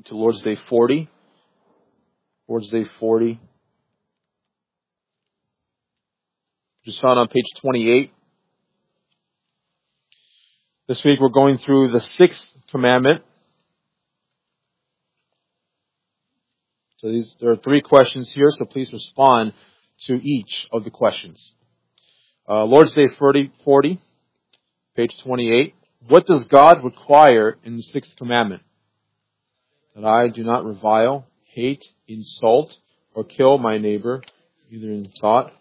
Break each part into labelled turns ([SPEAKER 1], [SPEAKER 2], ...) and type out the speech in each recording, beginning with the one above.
[SPEAKER 1] to Lord's Day 40. Lord's Day 40. Which is found on page 28. This week we're going through the 6th commandment. So there are 3 questions here, so please respond to each of the questions. Lord's Day 40, page 28. What does God require in the 6th commandment? That I do not revile, hate, insult, or kill my neighbor, either in thought,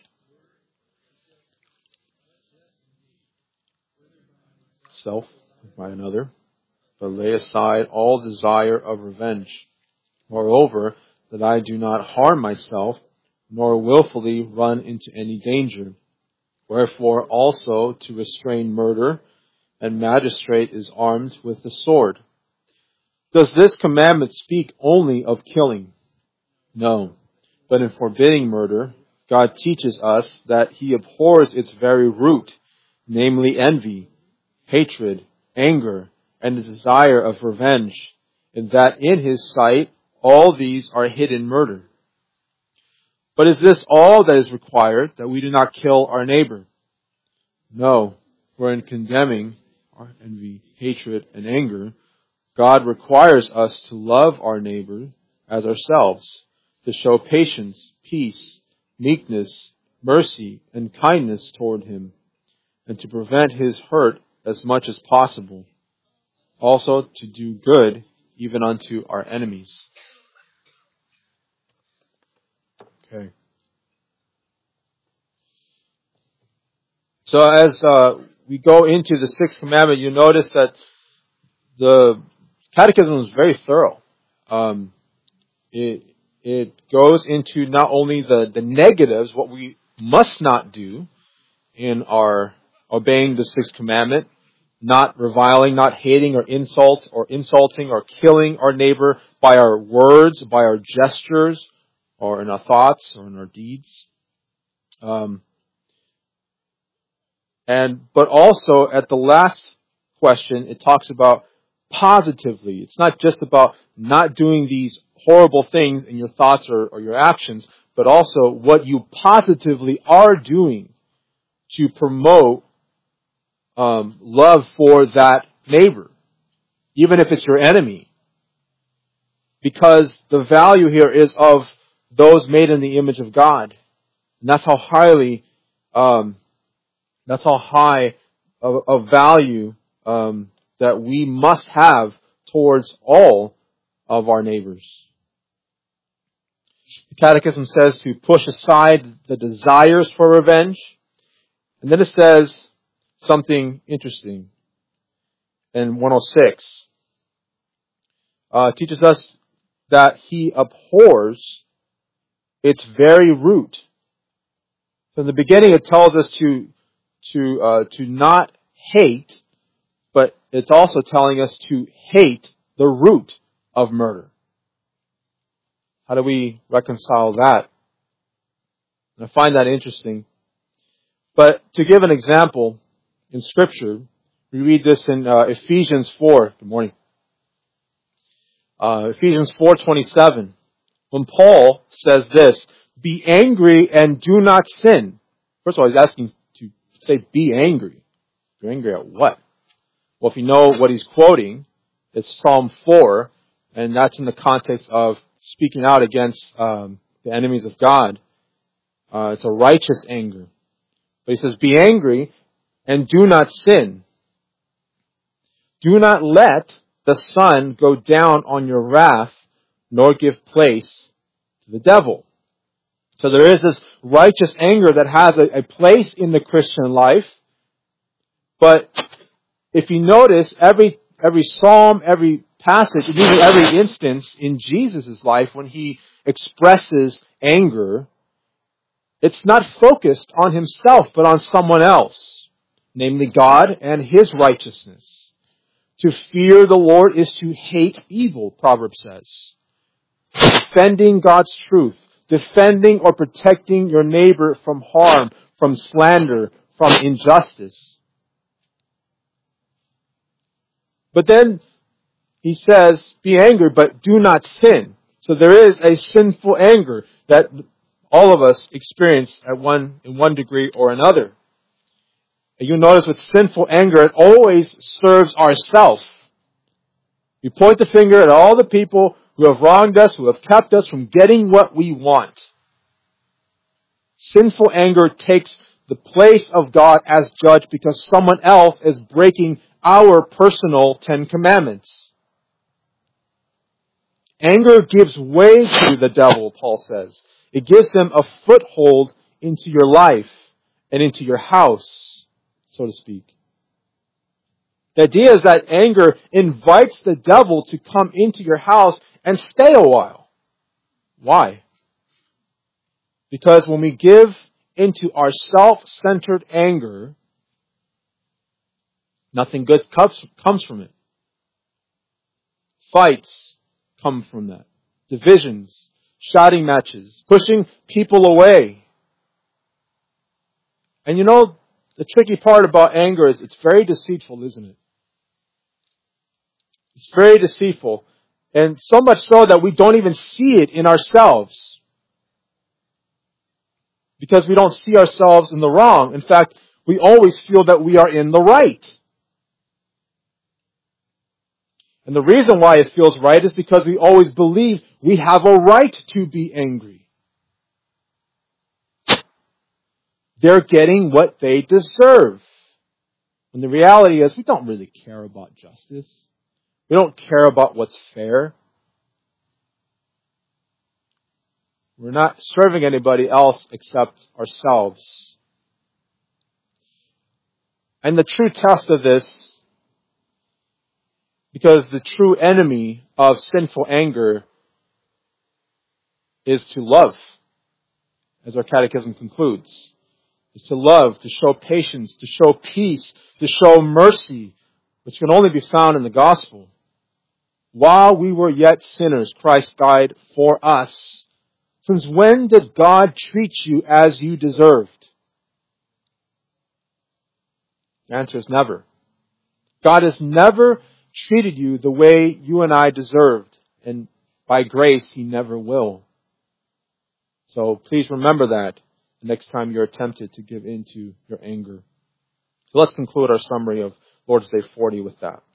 [SPEAKER 1] self, by another, but lay aside all desire of revenge. Moreover, that I do not harm myself, nor willfully run into any danger. Wherefore also to restrain murder, and magistrate is armed with the sword. Does this commandment speak only of killing? No. But in forbidding murder, God teaches us that He abhors its very root, namely envy, hatred, anger, and the desire of revenge, and that in His sight all these are hidden murder. But is this all that is required, that we do not kill our neighbor? No, for in condemning our envy, hatred, and anger, God requires us to love our neighbor as ourselves, to show patience, peace, meekness, mercy, and kindness toward him, and to prevent his hurt as much as possible. Also to do good even unto our enemies. Okay. So as we go into the 6th commandment, you notice that the Catechism is very thorough. It goes into not only the negatives, what we must not do in our obeying the 6th commandment, not reviling, not hating or insulting or killing our neighbor by our words, by our gestures, or in our thoughts, or in our deeds. But also at the last question, it talks about positively. It's not just about not doing these horrible things in your thoughts or your actions, but also what you positively are doing to promote love for that neighbor, even if it's your enemy. Because the value here is of those made in the image of God. And that's how high of value that we must have towards all of our neighbors. The Catechism says to push aside the desires for revenge. And then it says something interesting in 106. It teaches us that He abhors its very root. From the beginning, it tells us to not hate, but it's also telling us to hate the root of murder. How do we reconcile that? And I find that interesting. But to give an example, in Scripture, we read this in Ephesians 4. Good morning. Ephesians 4:27. When Paul says this, be angry and do not sin. First of all, he's asking to say, be angry. Be angry at what? Well, if you know what he's quoting, it's Psalm 4, and that's in the context of speaking out against the enemies of God. It's a righteous anger. But he says, be angry and do not sin. Do not let the sun go down on your wrath, nor give place to the devil. So there is this righteous anger that has a place in the Christian life. But if you notice, every psalm, every passage, and even every instance in Jesus' life when he expresses anger, it's not focused on himself, but on someone else, namely God and His righteousness. To fear the Lord is to hate evil, Proverbs says. Defending God's truth, defending or protecting your neighbor from harm, from slander, from injustice. But then, he says, be angry, but do not sin. So there is a sinful anger that all of us experience in one degree or another. And you'll notice with sinful anger, it always serves ourself. We point the finger at all the people who have wronged us, who have kept us from getting what we want. Sinful anger takes the place of God as judge because someone else is breaking our personal 10 Commandments. Anger gives way to the devil, Paul says. It gives him a foothold into your life and into your house, so to speak. The idea is that anger invites the devil to come into your house and stay a while. Why? Because when we give into our self-centered anger, nothing good comes from it. Fights come from that. Divisions, shouting matches, pushing people away. And you know, the tricky part about anger is it's very deceitful, isn't it? It's very deceitful. And so much so that we don't even see it in ourselves. Because we don't see ourselves in the wrong. In fact, we always feel that we are in the right. And the reason why it feels right is because we always believe we have a right to be angry. They're getting what they deserve. And the reality is we don't really care about justice. We don't care about what's fair. We're not serving anybody else except ourselves. And the true test of this, because the true enemy of sinful anger is to love, as our catechism concludes. Is to love, to show patience, to show peace, to show mercy, which can only be found in the gospel. While we were yet sinners, Christ died for us. Since when did God treat you as you deserved? The answer is never. God has never treated you the way you and I deserved. And by grace, He never will. So please remember that the next time you're tempted to give in to your anger. So let's conclude our summary of Lord's Day 40 with that.